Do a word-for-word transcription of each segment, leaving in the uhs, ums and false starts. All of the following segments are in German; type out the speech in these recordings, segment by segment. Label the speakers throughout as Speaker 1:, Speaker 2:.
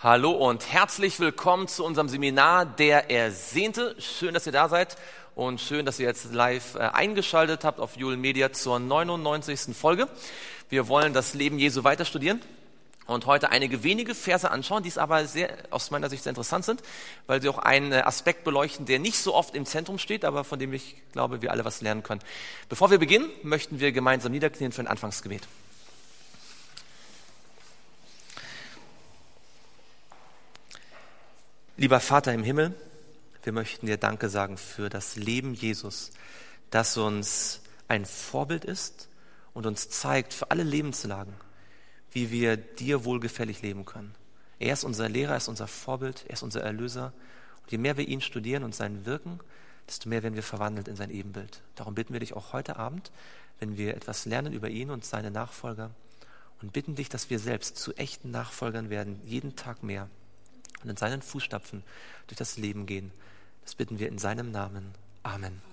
Speaker 1: Hallo und herzlich willkommen zu unserem Seminar Der Ersehnte. Schön, dass ihr da seid und schön, dass ihr jetzt live äh, eingeschaltet habt auf Joel Media zur neunundneunzigsten Folge. Wir wollen das Leben Jesu weiter studieren und heute einige wenige Verse anschauen, die es aber sehr, aus meiner Sicht sehr interessant sind, weil sie auch einen Aspekt beleuchten, der nicht so oft im Zentrum steht, aber von dem ich glaube, wir alle was lernen können. Bevor wir beginnen, möchten wir gemeinsam niederknien für ein Anfangsgebet. Lieber Vater im Himmel, wir möchten dir Danke sagen für das Leben Jesus, das uns ein Vorbild ist und uns zeigt für alle Lebenslagen, wie wir dir wohlgefällig leben können. Er ist unser Lehrer, er ist unser Vorbild, er ist unser Erlöser. Und je mehr wir ihn studieren und sein Wirken, desto mehr werden wir verwandelt in sein Ebenbild. Darum bitten wir dich auch heute Abend, wenn wir etwas lernen über ihn und seine Nachfolger, und bitten dich, dass wir selbst zu echten Nachfolgern werden, jeden Tag mehr. Und in seinen Fußstapfen durch das Leben gehen. Das bitten wir in seinem Namen. Amen.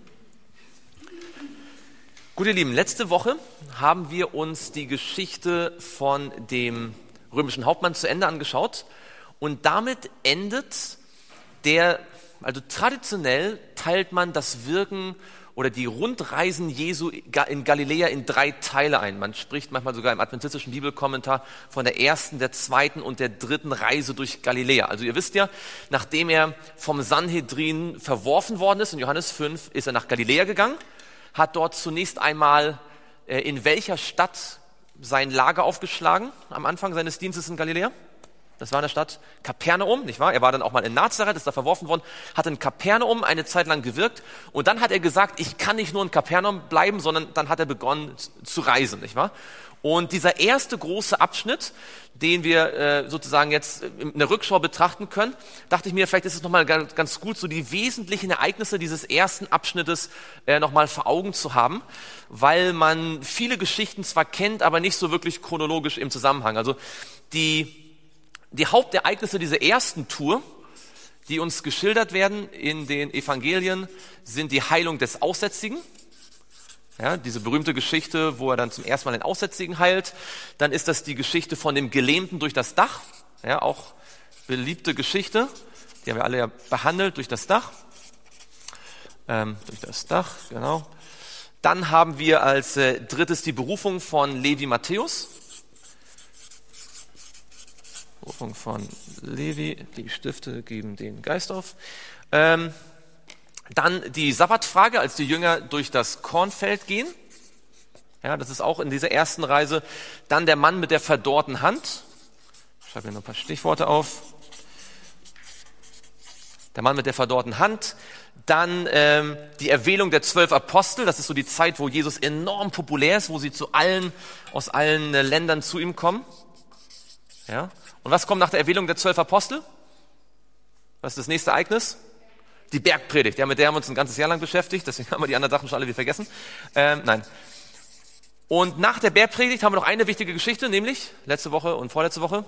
Speaker 1: Gut, ihr Lieben, letzte Woche haben wir uns die Geschichte von dem römischen Hauptmann zu Ende angeschaut. Und damit endet der, also traditionell teilt man das Wirken oder die Rundreisen Jesu in Galiläa in drei Teile ein. Man spricht manchmal sogar im adventistischen Bibelkommentar von der ersten, der zweiten und der dritten Reise durch Galiläa. Also ihr wisst ja, nachdem er vom Sanhedrin verworfen worden ist, in Johannes fünf, ist er nach Galiläa gegangen, hat dort zunächst einmal äh, in welcher Stadt sein Lager aufgeschlagen am Anfang seines Dienstes in Galiläa? Das war in der Stadt Kapernaum, nicht wahr? Er war dann auch mal in Nazareth, ist da verworfen worden, hat in Kapernaum eine Zeit lang gewirkt und dann hat er gesagt, ich kann nicht nur in Kapernaum bleiben, sondern dann hat er begonnen zu reisen, nicht wahr? Und dieser erste große Abschnitt, den wir äh, sozusagen jetzt in der Rückschau betrachten können, dachte ich mir, vielleicht ist es nochmal ganz, ganz gut, so die wesentlichen Ereignisse dieses ersten Abschnittes äh, nochmal vor Augen zu haben, weil man viele Geschichten zwar kennt, aber nicht so wirklich chronologisch im Zusammenhang. Also die Die Hauptereignisse dieser ersten Tour, die uns geschildert werden in den Evangelien, sind die Heilung des Aussätzigen. Ja, diese berühmte Geschichte, wo er dann zum ersten Mal den Aussätzigen heilt. Dann ist das die Geschichte von dem Gelähmten durch das Dach. Ja, auch beliebte Geschichte. Die haben wir alle ja behandelt durch das Dach. Ähm, durch das Dach, genau. Dann haben wir als äh, drittes die Berufung von Levi Matthäus. Berufung von Levi, die Stifte geben den Geist auf. Ähm, dann die Sabbatfrage, als die Jünger durch das Kornfeld gehen. Ja, das ist auch in dieser ersten Reise. Dann der Mann mit der verdorrten Hand. Ich schreibe mir noch ein paar Stichworte auf. Der Mann mit der verdorrten Hand. Dann ähm, die Erwählung der zwölf Apostel. Das ist so die Zeit, wo Jesus enorm populär ist, wo sie zu allen, aus allen äh, Ländern zu ihm kommen. Ja. Und was kommt nach der Erwählung der zwölf Apostel? Was ist das nächste Ereignis? Die Bergpredigt. Ja, mit der haben wir uns ein ganzes Jahr lang beschäftigt, deswegen haben wir die anderen Sachen schon alle wieder vergessen. Ähm, nein. Und nach der Bergpredigt haben wir noch eine wichtige Geschichte, nämlich letzte Woche und vorletzte Woche.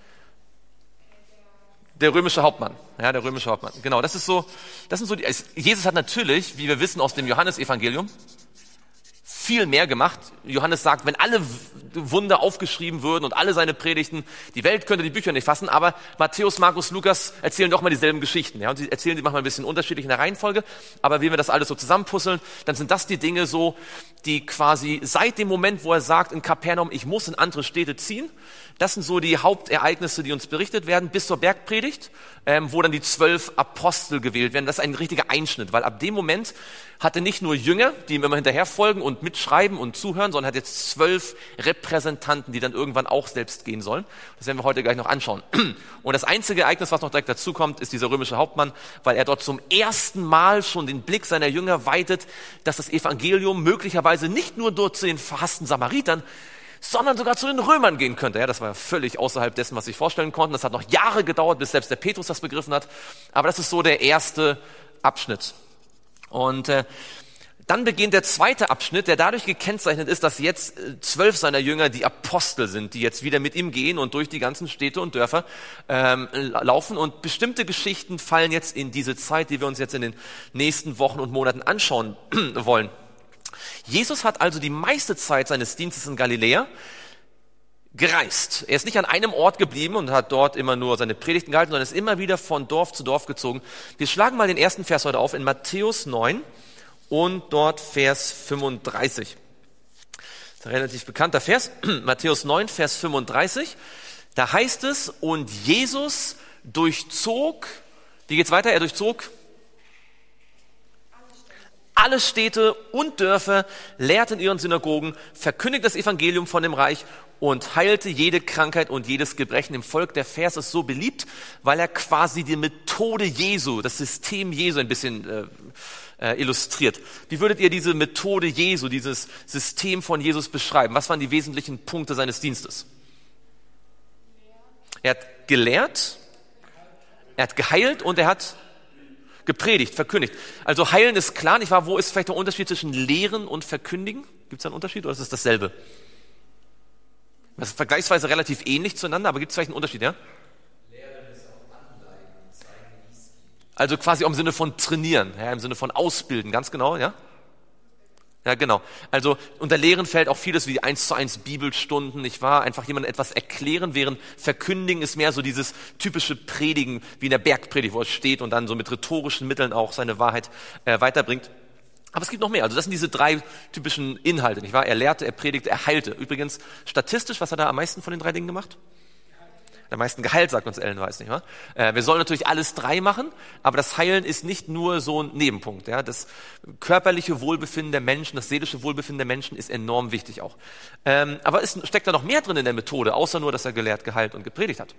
Speaker 1: Der römische Hauptmann. Ja, der römische Hauptmann. Genau, das ist so, das sind so die, Jesus hat natürlich, wie wir wissen aus dem Johannesevangelium, viel mehr gemacht. Johannes sagt, wenn alle Wunder aufgeschrieben würden und alle seine Predigten, die Welt könnte die Bücher nicht fassen, aber Matthäus, Markus, Lukas erzählen doch mal dieselben Geschichten. Ja, und sie erzählen sie manchmal ein bisschen unterschiedlich in der Reihenfolge, aber wenn wir das alles so zusammenpuzzeln, dann sind das die Dinge so, die quasi seit dem Moment, wo er sagt in Kapernaum, ich muss in andere Städte ziehen, das sind so die Hauptereignisse, die uns berichtet werden, bis zur Bergpredigt, ähm, wo dann die zwölf Apostel gewählt werden. Das ist ein richtiger Einschnitt, weil ab dem Moment hat er nicht nur Jünger, die ihm immer hinterher folgen und mitschreiben und zuhören, sondern hat jetzt zwölf Repräsentanten, die dann irgendwann auch selbst gehen sollen. Das werden wir heute gleich noch anschauen. Und das einzige Ereignis, was noch direkt dazu kommt, ist dieser römische Hauptmann, weil er dort zum ersten Mal schon den Blick seiner Jünger weitet, dass das Evangelium möglicherweise nicht nur dort zu den verhassten Samaritern, sondern sogar zu den Römern gehen könnte. Ja, das war völlig außerhalb dessen, was sie sich vorstellen konnten. Das hat noch Jahre gedauert, bis selbst der Petrus das begriffen hat. Aber das ist so der erste Abschnitt. Und äh, dann beginnt der zweite Abschnitt, der dadurch gekennzeichnet ist, dass jetzt äh, zwölf seiner Jünger die Apostel sind, die jetzt wieder mit ihm gehen und durch die ganzen Städte und Dörfer ähm, laufen. Und bestimmte Geschichten fallen jetzt in diese Zeit, die wir uns jetzt in den nächsten Wochen und Monaten anschauen wollen. Jesus hat also die meiste Zeit seines Dienstes in Galiläa gereist. Er ist nicht an einem Ort geblieben und hat dort immer nur seine Predigten gehalten, sondern ist immer wieder von Dorf zu Dorf gezogen. Wir schlagen mal den ersten Vers heute auf in Matthäus neun und dort Vers fünfunddreißig. Das ist ein relativ bekannter Vers. Matthäus neun, Vers fünfunddreißig. Da heißt es, und Jesus durchzog, wie geht's weiter? Er durchzog alle Städte und Dörfer, lehrte in ihren Synagogen, verkündigte das Evangelium von dem Reich und heilte jede Krankheit und jedes Gebrechen im Volk. Der Vers ist so beliebt, weil er quasi die Methode Jesu, das System Jesu ein bisschen äh, äh, illustriert. Wie würdet ihr diese Methode Jesu, dieses System von Jesus beschreiben? Was waren die wesentlichen Punkte seines Dienstes? Er hat gelehrt, er hat geheilt und er hat gepredigt, verkündigt. Also heilen ist klar, nicht wahr? Wo ist vielleicht der Unterschied zwischen Lehren und Verkündigen? Gibt es da einen Unterschied oder ist es dasselbe? Das ist vergleichsweise relativ ähnlich zueinander, aber gibt es vielleicht einen Unterschied, ja? Lehren ist auch anleiten, zeigen, wie es geht. Also quasi im Sinne von trainieren, ja, im Sinne von ausbilden, ganz genau, ja? Ja, genau. Also unter Lehren fällt auch vieles wie eins zu eins Bibelstunden, nicht wahr? Einfach jemandem etwas erklären, während Verkündigen ist mehr so dieses typische Predigen wie in der Bergpredigt, wo es steht und dann so mit rhetorischen Mitteln auch seine Wahrheit äh, weiterbringt. Aber es gibt noch mehr. Also das sind diese drei typischen Inhalte, nicht wahr? Er lehrte, er predigte, er heilte. Übrigens statistisch, was hat er am meisten von den drei Dingen gemacht? Am meisten Gehalt, sagt uns Ellen Weiß, nicht wahr? Äh, wir sollen natürlich alles drei machen, aber das Heilen ist nicht nur so ein Nebenpunkt. Ja? Das körperliche Wohlbefinden der Menschen, das seelische Wohlbefinden der Menschen ist enorm wichtig auch. Ähm, aber es steckt da noch mehr drin in der Methode, außer nur, dass er gelehrt, geheilt und gepredigt hat.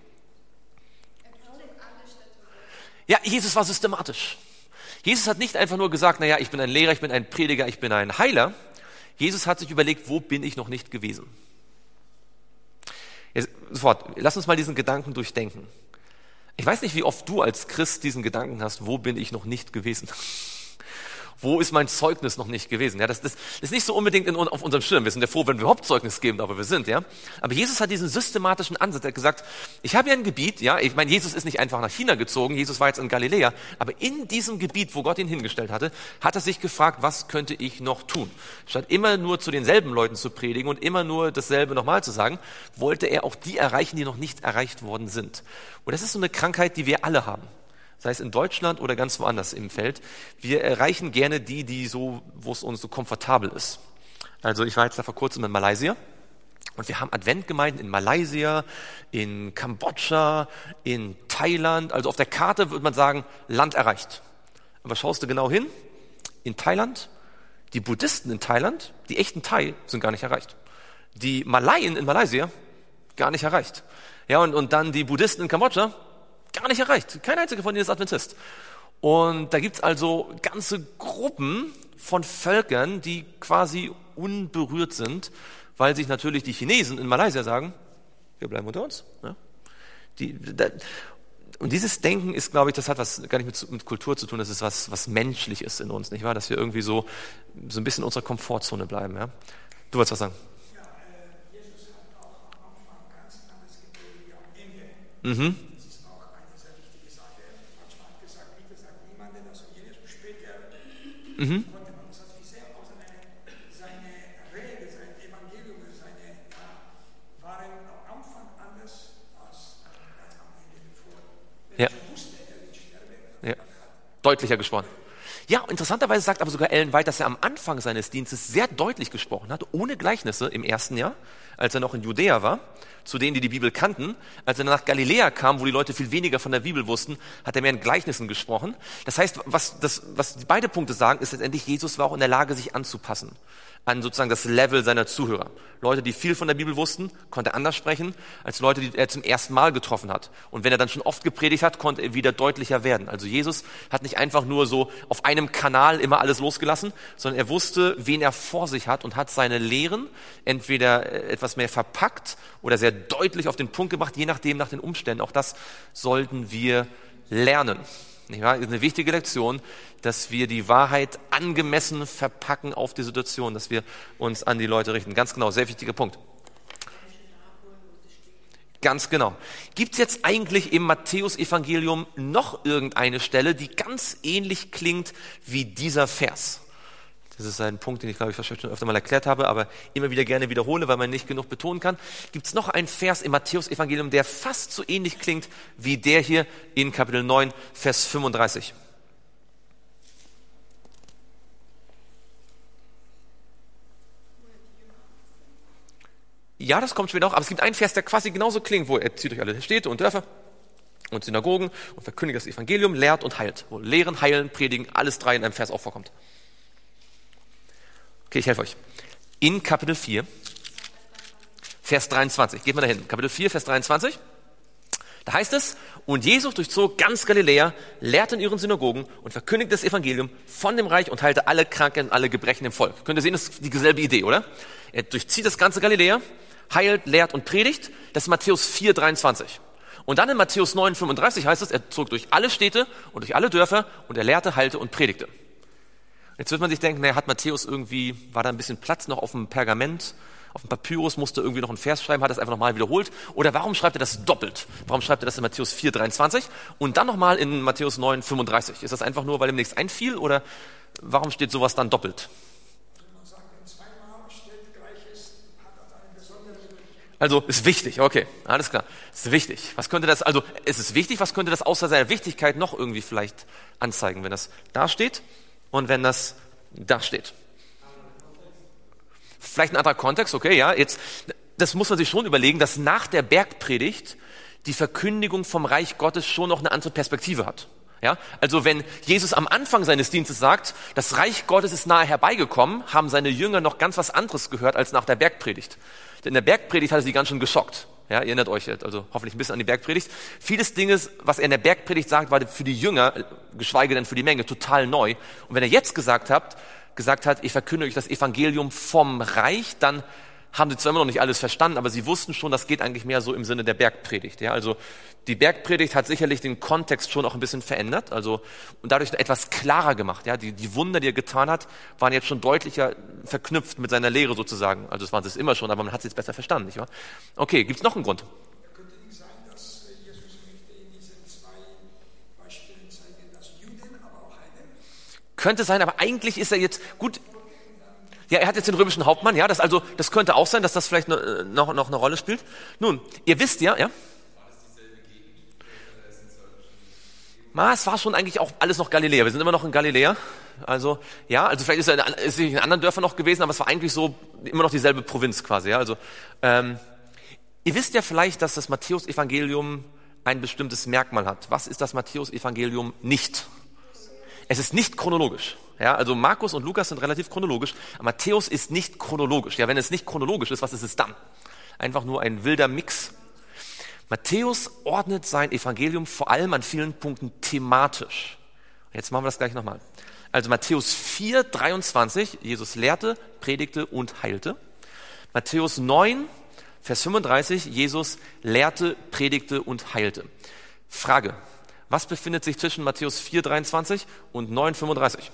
Speaker 1: Ja, Jesus war systematisch. Jesus hat nicht einfach nur gesagt, naja, ich bin ein Lehrer, ich bin ein Prediger, ich bin ein Heiler. Jesus hat sich überlegt, wo bin ich noch nicht gewesen? Jetzt, sofort, lass uns mal diesen Gedanken durchdenken. Ich weiß nicht, wie oft du als Christ diesen Gedanken hast, wo bin ich noch nicht gewesen? Wo ist mein Zeugnis noch nicht gewesen? Ja, das, das, das ist nicht so unbedingt in, auf unserem Schirm. Wir sind ja froh, wenn wir Hauptzeugnis geben, aber wir sind, ja. Aber Jesus hat diesen systematischen Ansatz. Er hat gesagt, ich habe hier ein Gebiet, ja. Ich meine, Jesus ist nicht einfach nach China gezogen. Jesus war jetzt in Galiläa. Aber in diesem Gebiet, wo Gott ihn hingestellt hatte, hat er sich gefragt, was könnte ich noch tun? Statt immer nur zu denselben Leuten zu predigen und immer nur dasselbe nochmal zu sagen, wollte er auch die erreichen, die noch nicht erreicht worden sind. Und das ist so eine Krankheit, die wir alle haben. Sei es in Deutschland oder ganz woanders im Feld. Wir erreichen gerne die, die so, wo es uns so komfortabel ist. Also ich war jetzt da vor kurzem in Malaysia und wir haben Adventgemeinden in Malaysia, in Kambodscha, in Thailand. Also auf der Karte würde man sagen, Land erreicht. Aber schaust du genau hin, in Thailand, die Buddhisten in Thailand, die echten Thai, sind gar nicht erreicht. Die Malaien in Malaysia, gar nicht erreicht. Ja, und, und dann die Buddhisten in Kambodscha, gar nicht erreicht. Kein einziger von ihnen ist Adventist. Und da gibt's also ganze Gruppen von Völkern, die quasi unberührt sind, weil sich natürlich die Chinesen in Malaysia sagen, wir bleiben unter uns. Ja? Die, da, und dieses Denken ist, glaube ich, das hat was gar nicht mit, mit Kultur zu tun, das ist was, was menschlich ist in uns, nicht wahr? Dass wir irgendwie so, so ein bisschen in unserer Komfortzone bleiben. Ja? Du wolltest was sagen?
Speaker 2: Ja, äh, Jesus hat auch am Anfang ganz anders gepredigt wie am Ende.
Speaker 1: Mhm. Mhm.
Speaker 2: Konnte man das, wie sehr auch seine, seine Rede, sein Evangelium, seine ja, waren am Anfang anders als, als am Ende bevor.
Speaker 1: Ja.
Speaker 2: Wusste er den Sterbe.
Speaker 1: Ja. Deutlicher gesprochen. Ja, interessanterweise sagt aber sogar Ellen White, dass er am Anfang seines Dienstes sehr deutlich gesprochen hat, ohne Gleichnisse im ersten Jahr, als er noch in Judäa war, zu denen, die die Bibel kannten. Als er nach Galiläa kam, wo die Leute viel weniger von der Bibel wussten, hat er mehr in Gleichnissen gesprochen. Das heißt, was, das, was beide Punkte sagen, ist letztendlich, Jesus war auch in der Lage, sich anzupassen an sozusagen das Level seiner Zuhörer. Leute, die viel von der Bibel wussten, konnte er anders sprechen, als Leute, die er zum ersten Mal getroffen hat. Und wenn er dann schon oft gepredigt hat, konnte er wieder deutlicher werden. Also Jesus hat nicht einfach nur so auf einem Kanal immer alles losgelassen, sondern er wusste, wen er vor sich hat und hat seine Lehren entweder etwas mehr verpackt oder sehr deutlich auf den Punkt gebracht, je nachdem, nach den Umständen. Auch das sollten wir lernen. Nicht wahr? Das ist eine wichtige Lektion, dass wir die Wahrheit angemessen verpacken auf die Situation, dass wir uns an die Leute richten. Ganz genau, sehr wichtiger Punkt. Ganz genau. Gibt es jetzt eigentlich im Matthäus-Evangelium noch irgendeine Stelle, die ganz ähnlich klingt wie dieser Vers? Das ist ein Punkt, den ich, glaube ich, wahrscheinlich schon öfter mal erklärt habe, aber immer wieder gerne wiederhole, weil man nicht genug betonen kann. Gibt es noch einen Vers im Matthäus-Evangelium, der fast so ähnlich klingt wie der hier in Kapitel neun, Vers fünfunddreißig. Ja, das kommt später auch, aber es gibt einen Vers, der quasi genauso klingt, wo er zieht durch alle Städte und Dörfer und Synagogen und verkündigt das Evangelium, lehrt und heilt. Wo Lehren, Heilen, Predigen, alles drei in einem Vers auch vorkommt. Okay, ich helfe euch. In Kapitel vier, Vers dreiundzwanzig. Geht mal dahin. Kapitel vier, Vers dreiundzwanzig. Da heißt es, und Jesus durchzog ganz Galiläa, lehrte in ihren Synagogen und verkündigte das Evangelium von dem Reich und heilte alle Kranken und alle Gebrechen im Volk. Könnt ihr sehen, das ist dieselbe Idee, oder? Er durchzieht das ganze Galiläa, heilt, lehrt und predigt. Das ist Matthäus vier, dreiundzwanzig. Und dann in Matthäus neun, fünfunddreißig heißt es, er zog durch alle Städte und durch alle Dörfer und er lehrte, heilte und predigte. Jetzt wird man sich denken, naja, hat Matthäus irgendwie, war da ein bisschen Platz noch auf dem Pergament, auf dem Papyrus, musste irgendwie noch einen Vers schreiben, hat das einfach nochmal wiederholt? Oder warum schreibt er das doppelt? Warum schreibt er das in Matthäus vier, dreiundzwanzig und dann nochmal in Matthäus neun, fünfunddreißig? Ist das einfach nur, weil ihm nichts einfiel oder warum steht sowas dann doppelt? Also ist wichtig, okay, alles klar, ist wichtig. Was könnte das, also es ist wichtig, was könnte das außer seiner Wichtigkeit noch irgendwie vielleicht anzeigen, wenn das da steht? Und wenn das da steht. Vielleicht ein anderer Kontext, okay, ja, jetzt, das muss man sich schon überlegen, dass nach der Bergpredigt die Verkündigung vom Reich Gottes schon noch eine andere Perspektive hat. Ja, also wenn Jesus am Anfang seines Dienstes sagt, das Reich Gottes ist nahe herbeigekommen, haben seine Jünger noch ganz was anderes gehört als nach der Bergpredigt. Denn in der Bergpredigt hat er sie ganz schön geschockt. Ja, ihr erinnert euch, also hoffentlich ein bisschen an die Bergpredigt. Vieles Dinge, was er in der Bergpredigt sagt, war für die Jünger, geschweige denn für die Menge, total neu. Und wenn er jetzt gesagt hat, gesagt hat, ich verkünde euch das Evangelium vom Reich, dann haben sie zwar immer noch nicht alles verstanden, aber sie wussten schon, das geht eigentlich mehr so im Sinne der Bergpredigt. Ja, also die Bergpredigt hat sicherlich den Kontext schon auch ein bisschen verändert, also und dadurch etwas klarer gemacht. Ja, die, die Wunder, die er getan hat, waren jetzt schon deutlicher verknüpft mit seiner Lehre sozusagen. Also das waren sie es immer schon, aber man hat es jetzt besser verstanden, nicht wahr? Okay, gibt's noch einen Grund?
Speaker 2: Könnte nicht sein, dass Jesus möchte in diesen zwei Beispielen zeigen, dass Juden, aber auch Heiden?
Speaker 1: Könnte sein, aber eigentlich ist er jetzt gut. Ja, er hat jetzt den römischen Hauptmann, ja, das also, das könnte auch sein, dass das vielleicht noch, noch eine Rolle spielt. Nun, ihr wisst ja, ja. Na, es war schon eigentlich auch alles noch Galiläa. Wir sind immer noch in Galiläa. Also, ja, also vielleicht ist er in, ist er in anderen Dörfern noch gewesen, aber es war eigentlich so immer noch dieselbe Provinz quasi, ja. Also, ähm, ihr wisst ja vielleicht, dass das Matthäus-Evangelium ein bestimmtes Merkmal hat. Was ist das Matthäus-Evangelium nicht? Es ist nicht chronologisch. Ja, also Markus und Lukas sind relativ chronologisch. Matthäus ist nicht chronologisch. Ja, wenn es nicht chronologisch ist, was ist es dann? Einfach nur ein wilder Mix. Matthäus ordnet sein Evangelium vor allem an vielen Punkten thematisch. Jetzt machen wir das gleich nochmal. Also Matthäus vier, dreiundzwanzig, Jesus lehrte, predigte und heilte. Matthäus neun, Vers fünfunddreißig, Jesus lehrte, predigte und heilte. Frage, was befindet sich zwischen Matthäus vier, dreiundzwanzig und neun, fünfunddreißig?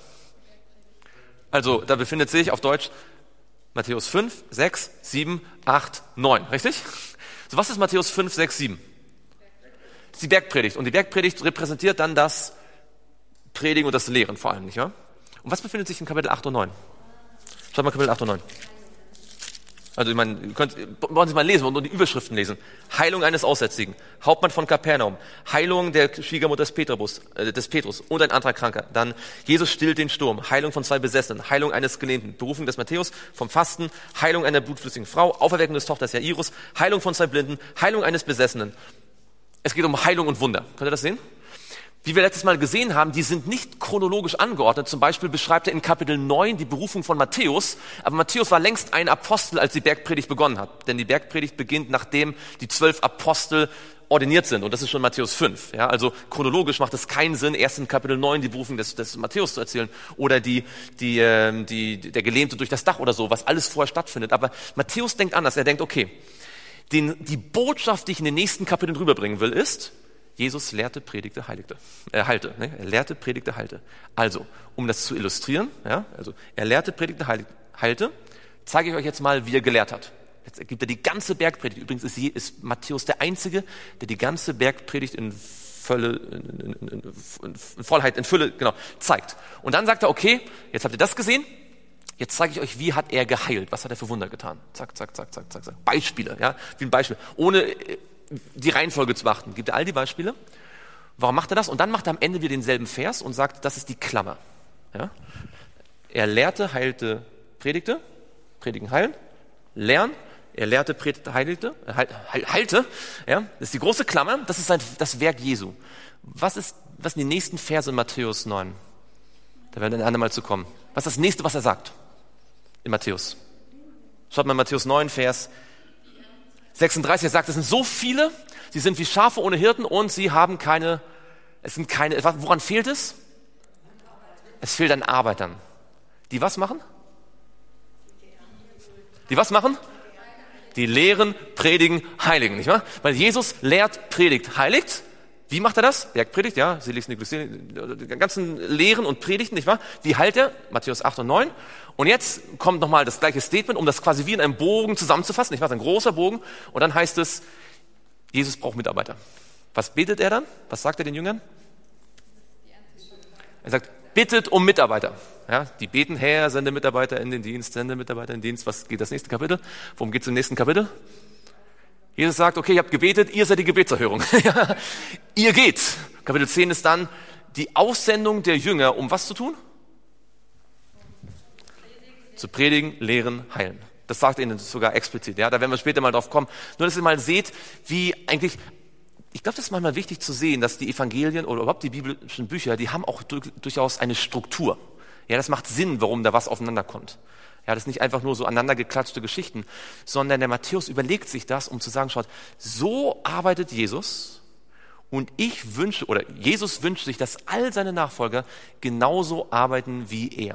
Speaker 1: Also, da befindet sich auf Deutsch Matthäus fünf, sechs, sieben, acht, neun, richtig? So, was ist Matthäus fünf, sechs, sieben? Das ist die Bergpredigt. Und die Bergpredigt repräsentiert dann das Predigen und das Lehren vor allem, nicht wahr? Und was befindet sich in Kapitel acht und neun? Schaut mal Kapitel acht und neun. Also, ich meine, ihr könnt, wollen Sie mal lesen und nur die Überschriften lesen. Heilung eines Aussätzigen, Hauptmann von Kapernaum, Heilung der Schwiegermutter des Petrus, äh, des Petrus und ein anderer Kranker. Dann Jesus stillt den Sturm, Heilung von zwei Besessenen, Heilung eines Gelähmten, Berufung des Matthäus vom Fasten, Heilung einer blutflüssigen Frau, Auferweckung des Tochters Jairus, Heilung von zwei Blinden, Heilung eines Besessenen. Es geht um Heilung und Wunder. Könnt ihr das sehen? Wie wir letztes Mal gesehen haben, die sind nicht chronologisch angeordnet. Zum Beispiel beschreibt er in Kapitel neun die Berufung von Matthäus. Aber Matthäus war längst ein Apostel, als die Bergpredigt begonnen hat. Denn die Bergpredigt beginnt, nachdem die zwölf Apostel ordiniert sind. Und das ist schon Matthäus fünf. Ja, also chronologisch macht es keinen Sinn, erst in Kapitel neun die Berufung des, des Matthäus zu erzählen. Oder die, die, äh, die, der Gelähmte durch das Dach oder so, was alles vorher stattfindet. Aber Matthäus denkt anders. Er denkt, okay, den, die Botschaft, die ich in den nächsten Kapiteln rüberbringen will, ist, Jesus lehrte, predigte, heiligte, äh, heilte. Ne? Er lehrte, predigte, heilte. Also, um das zu illustrieren, ja, also er lehrte, predigte, heilte, zeige ich euch jetzt mal, wie er gelehrt hat. Jetzt ergibt er die ganze Bergpredigt. Übrigens ist, ist Matthäus der Einzige, der die ganze Bergpredigt in Fülle, in, in, in, in Vollheit, in Fülle, genau, zeigt. Und dann sagt er, okay, jetzt habt ihr das gesehen, Jetzt zeige ich euch, wie hat er geheilt? Was hat er für Wunder getan? Zack, zack, zack, zack, zack, zack. Beispiele, ja, wie ein Beispiel. Ohne äh, die Reihenfolge zu beachten. Gibt er all die Beispiele? Warum macht er das? Und dann macht er am Ende wieder denselben Vers und sagt, das ist die Klammer. Ja? Er lehrte, heilte, predigte. Predigen, heilen. Lernen. Er lehrte, predigte, heilte. Heil, heil, heilte. Ja? Das ist die große Klammer. Das ist sein, das Werk Jesu. Was ist, was sind die nächsten Verse in Matthäus neun? Da werden wir ein andermal zu kommen. Was ist das nächste, was er sagt? In Matthäus. Schaut mal Matthäus neun, Vers sechsunddreißig. Er sagt, es sind so viele, sie sind wie Schafe ohne Hirten und sie haben keine, es sind keine, woran fehlt es? Es fehlt an Arbeitern. Die was machen? Die was machen? Die lehren, predigen, heiligen, nicht wahr? Weil Jesus lehrt, predigt, heiligt. Wie macht er das? Bergpredigt, ja, selig sind die ganzen Lehren und Predigten, nicht wahr? Wie heilt er? Matthäus acht und neun. Und jetzt kommt nochmal das gleiche Statement, um das quasi wie in einem Bogen zusammenzufassen, nicht wahr? Das ist ein großer Bogen. Und dann heißt es, Jesus braucht Mitarbeiter. Was betet er dann? Was sagt er den Jüngern? Er sagt, bittet um Mitarbeiter. Ja, die beten, Herr, sende Mitarbeiter in den Dienst, sende Mitarbeiter in den Dienst. Was geht das nächste Kapitel? Worum geht es im nächsten Kapitel? Jesus sagt, okay, ihr habt gebetet, ihr seid die Gebetserhörung. Ihr geht. Kapitel zehn ist dann die Aussendung der Jünger, um was zu tun? Zu predigen, lehren, heilen. Das sagt er ihnen sogar explizit. Ja, da werden wir später mal drauf kommen. Nur, dass ihr mal seht, wie eigentlich, ich glaube, das ist manchmal wichtig zu sehen, dass die Evangelien oder überhaupt die biblischen Bücher, die haben auch durch, durchaus eine Struktur. Ja, das macht Sinn, warum da was aufeinander kommt. Ja, das ist nicht einfach nur so aneinander geklatschte Geschichten, sondern der Matthäus überlegt sich das, um zu sagen, schaut, so arbeitet Jesus und ich wünsche, oder Jesus wünscht sich, dass all seine Nachfolger genauso arbeiten wie er.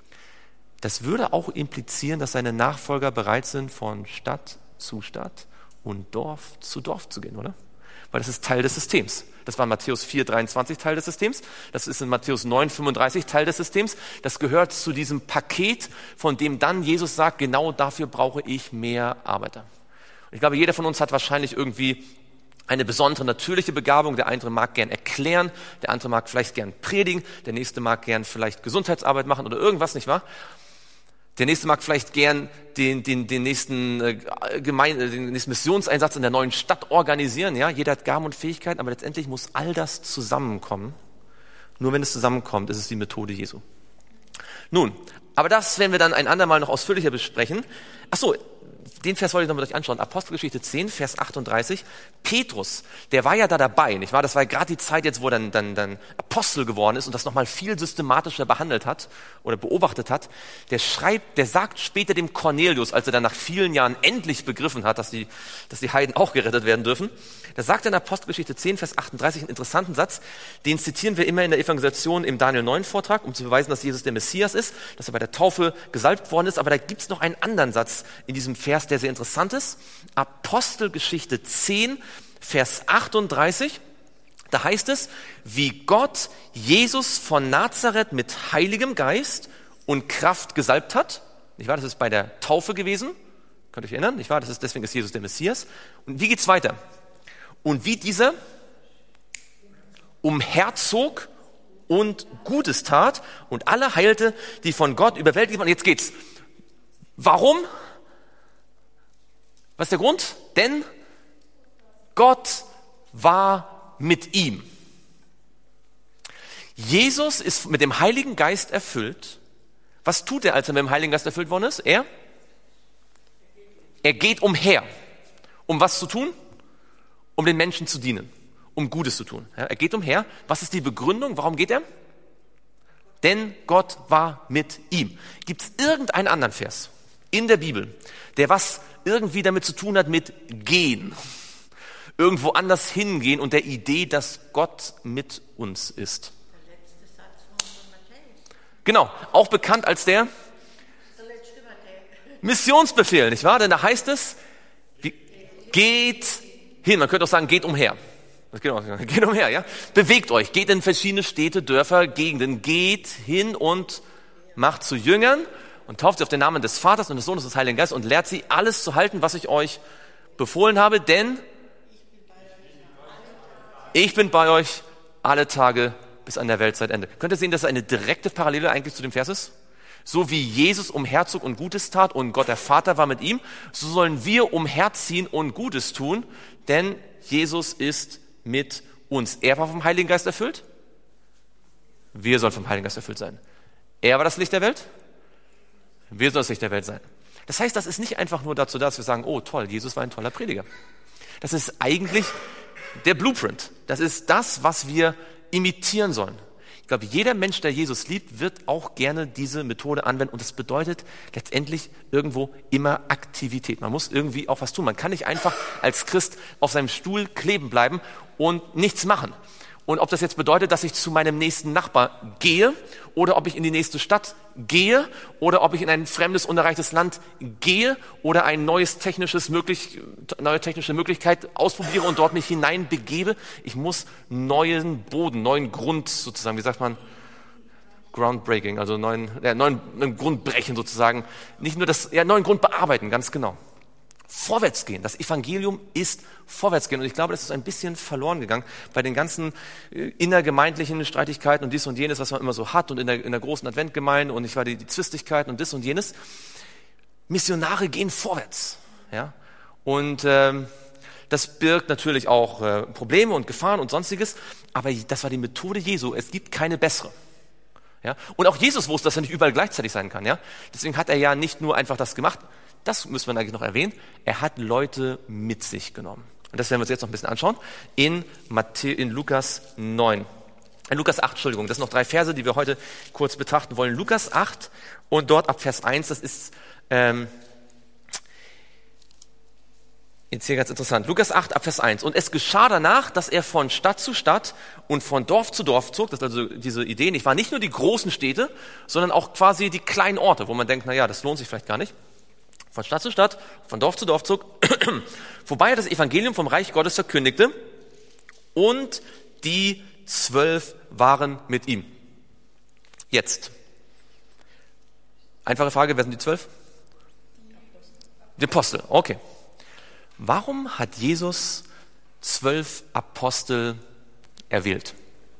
Speaker 1: Das würde auch implizieren, dass seine Nachfolger bereit sind, von Stadt zu Stadt und Dorf zu Dorf zu gehen, oder? Weil das ist Teil des Systems. Das war in Matthäus vier dreiundzwanzig Teil des Systems. Das ist in Matthäus neun fünfunddreißig Teil des Systems. Das gehört zu diesem Paket, von dem dann Jesus sagt, genau dafür brauche ich mehr Arbeiter. Und ich glaube, jeder von uns hat wahrscheinlich irgendwie eine besondere natürliche Begabung. Der eine mag gern erklären, der andere mag vielleicht gern predigen, der nächste mag gern vielleicht Gesundheitsarbeit machen oder irgendwas, nicht wahr? Der nächste mag vielleicht gern den, den, den, nächsten, äh, Gemeinde, den nächsten Missionseinsatz in der neuen Stadt organisieren. Ja, jeder hat Gaben und Fähigkeiten, aber letztendlich muss all das zusammenkommen. Nur wenn es zusammenkommt, ist es die Methode Jesu. Nun, aber das werden wir dann ein andermal noch ausführlicher besprechen. Ach so, den Vers wollte ich noch mit euch anschauen. Apostelgeschichte zehn, Vers achtunddreißig. Petrus, der war ja da dabei, nicht wahr? Das war ja gerade die Zeit jetzt, wo er dann, dann, dann Apostel geworden ist und das nochmal viel systematischer behandelt hat oder beobachtet hat. Der schreibt, der sagt später dem Cornelius, als er dann nach vielen Jahren endlich begriffen hat, dass die, dass die Heiden auch gerettet werden dürfen. Da sagt er in Apostelgeschichte zehn, Vers achtunddreißig einen interessanten Satz. Den zitieren wir immer in der Evangelisation im Daniel neun Vortrag, um zu beweisen, dass Jesus der Messias ist, dass er bei der Taufe gesalbt worden ist. Aber da gibt's noch einen anderen Satz in diesem Vers, der sehr interessant ist. Apostelgeschichte zehn, Vers achtunddreißig. Da heißt es, wie Gott Jesus von Nazareth mit heiligem Geist und Kraft gesalbt hat. Nicht wahr? Das ist bei der Taufe gewesen. Könnt ihr euch erinnern? Nicht wahr? Das ist, deswegen ist Jesus der Messias. Und wie geht's weiter? Und wie dieser umherzog und Gutes tat und alle heilte, die von Gott überwältigt waren. Jetzt geht's. Warum? Was ist der Grund? Denn Gott war mit ihm. Jesus ist mit dem Heiligen Geist erfüllt. Was tut er, als er mit dem Heiligen Geist erfüllt worden ist? Er? Er geht umher. Um was zu tun? Um den Menschen zu dienen. Um Gutes zu tun. Ja, er geht umher. Was ist die Begründung? Warum geht er? Denn Gott war mit ihm. Gibt es irgendeinen anderen Vers in der Bibel, der was irgendwie damit zu tun hat mit gehen? Irgendwo anders hingehen und der Idee, dass Gott mit uns ist.
Speaker 3: Der letzte Satz von Matthäus.
Speaker 1: Genau, auch bekannt als der,
Speaker 3: Der letzte Matthäus.
Speaker 1: Missionsbefehl, nicht wahr? Denn da heißt es, wie, geht hin. Man könnte auch sagen, geht umher. Das geht, auch, geht umher, ja? Bewegt euch, geht in verschiedene Städte, Dörfer, Gegenden, geht hin und macht zu Jüngern und tauft sie auf den Namen des Vaters und des Sohnes und des Heiligen Geistes und lehrt sie, alles zu halten, was ich euch befohlen habe, denn ich bin bei euch alle Tage bis an der Weltzeitende. Könnt ihr sehen, dass es eine direkte Parallele eigentlich zu dem Vers ist? So wie Jesus umherzog und Gutes tat und Gott der Vater war mit ihm, so sollen wir umherziehen und Gutes tun, denn Jesus ist mit uns. Er war vom Heiligen Geist erfüllt. Wir sollen vom Heiligen Geist erfüllt sein. Er war das Licht der Welt. Wir sollen das Licht der Welt sein. Das heißt, das ist nicht einfach nur dazu da, dass wir sagen, oh toll, Jesus war ein toller Prediger. Das ist eigentlich der Blueprint. Das ist das, was wir imitieren sollen. Ich glaube, jeder Mensch, der Jesus liebt, wird auch gerne diese Methode anwenden. Und das bedeutet letztendlich irgendwo immer Aktivität. Man muss irgendwie auch was tun. Man kann nicht einfach als Christ auf seinem Stuhl kleben bleiben und nichts machen. Und ob das jetzt bedeutet, dass ich zu meinem nächsten Nachbar gehe oder ob ich in die nächste Stadt gehe oder ob ich in ein fremdes, unerreichtes Land gehe oder ein neues technisches möglich, neue technische Möglichkeit ausprobiere und dort mich hineinbegebe. Ich muss neuen Boden, neuen Grund sozusagen, wie sagt man, Groundbreaking, also neuen, ja, neuen, neuen Grund brechen sozusagen. Nicht nur das, ja, neuen Grund bearbeiten, ganz genau. Vorwärts gehen. Das Evangelium ist vorwärts gehen. Und ich glaube, das ist ein bisschen verloren gegangen bei den ganzen äh, innergemeindlichen Streitigkeiten und dies und jenes, was man immer so hat und in der, in der großen Adventgemeinde und ich war die, die Zwistigkeiten und das und jenes. Missionare gehen vorwärts. Ja? Und ähm, das birgt natürlich auch äh, Probleme und Gefahren und Sonstiges. Aber das war die Methode Jesu. Es gibt keine bessere. Ja? Und auch Jesus wusste, dass er nicht überall gleichzeitig sein kann. Ja? Deswegen hat er ja nicht nur einfach das gemacht. Das müssen wir eigentlich noch erwähnen. Er hat Leute mit sich genommen. Und das werden wir uns jetzt noch ein bisschen anschauen. In, Matthä- in Lukas neun. In Lukas acht, Entschuldigung. Das sind noch drei Verse, die wir heute kurz betrachten wollen. Lukas acht und dort ab Vers eins. Das ist ähm, jetzt hier ganz interessant. Lukas acht ab Vers eins. Und es geschah danach, dass er von Stadt zu Stadt und von Dorf zu Dorf zog. Das ist also diese Idee. Nicht war nicht nur die großen Städte, sondern auch quasi die kleinen Orte, wo man denkt, na ja, das lohnt sich vielleicht gar nicht. Von Stadt zu Stadt, von Dorf zu Dorf zog, wobei er das Evangelium vom Reich Gottes verkündigte und die zwölf waren mit ihm. Jetzt. Einfache Frage, wer sind die zwölf? Die Apostel, okay. Warum hat Jesus zwölf Apostel erwählt?